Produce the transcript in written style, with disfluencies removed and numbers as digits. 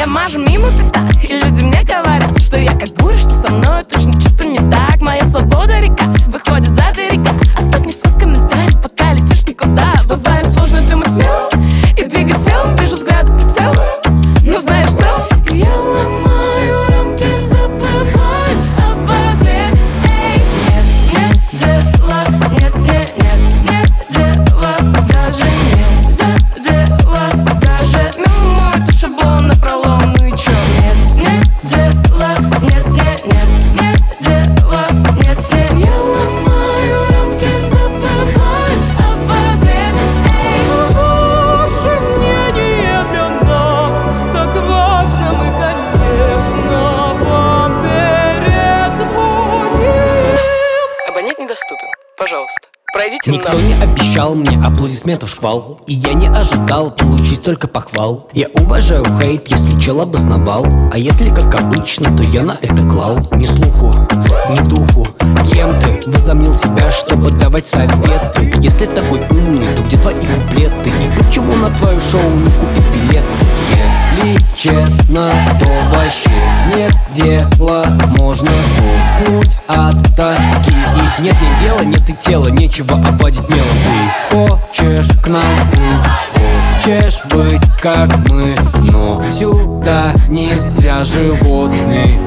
Я мажу мимо пятак, и люди мне говорят, что я как буря, что со мной точно что-то не так. Моя свобода река выходит за берега. Оставь мне свой комментарий, пока летишь никуда. Бывает сложно думать смело и двигать телом. Вижу взгляд прицела, но знаешь что? Я ломаю рамки, забываю обо всех. Эй, нет, нет дела, нет, нет, нет, нет дела. Даже нельзя дела, даже мой шаблон напролом. Ну и чё? Нет, нет дела, нет, нет, нет, нет дела, нет, нет. Я ломаю рамки, забываю обо всех. Эй, Ваше мнение для нас так важно, мы, конечно, вам перезвоним. Абонент недоступен. Пожалуйста, пройдите Никто не обещал мне аплодисментов шквал, и я не ожидал получить только похвал. Я уважаю хейт, если чел обосновал, а если как обычно, то я на это клал. Ни слуху, ни духу. Кем ты возомнил себя, чтобы давать советы? Если такой умный, то где твои куплеты? И почему на твое шоу не купить билеты? Если честно, то вообще нет дела, можно сдохнуть от тоски. И нет ни дела, нет и тела, нечего обводить мелом. Ты хочешь к нам, хочешь быть как мы, но сюда нельзя, животные